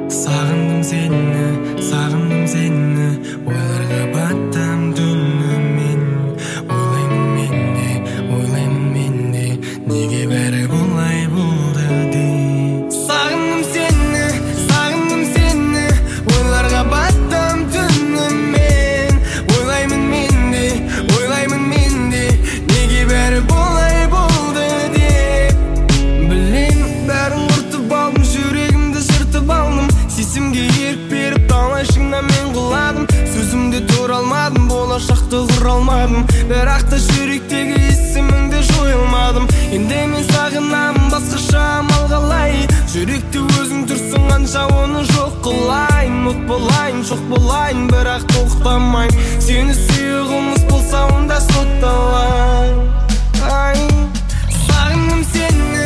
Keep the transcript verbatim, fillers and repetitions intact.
Сағындым сені, сағындым сені, ойларға баттым түнімен. Ойлаймын менде, ойлаймын менде, неге бәрі бұлай болды деп. Сағындым сені, сағындым сені, ойларға баттым түнімен. Ойлаймын менде, ойлаймын менде, неге бәрі бұлай болды деп. Білем, бәрін құртып алдым, жүрегімді жыртып алдым. Сесімге ерік беріп талайшыңнан мен құладым. Сөзімде тұра алмадым, болашақты құра алмадым. Бірақ та жүректегі есіміңді жоя алмадым. Енді мен сағынамын, басқаша амал қалай. Жүректе өзің тұрсың қанша, оны жоқ қылайын. От болайын, жоқ болайын, бірақ тоқтамайын. Сені сүю қылмыс болса, онда сотталайын. Сағындым сені,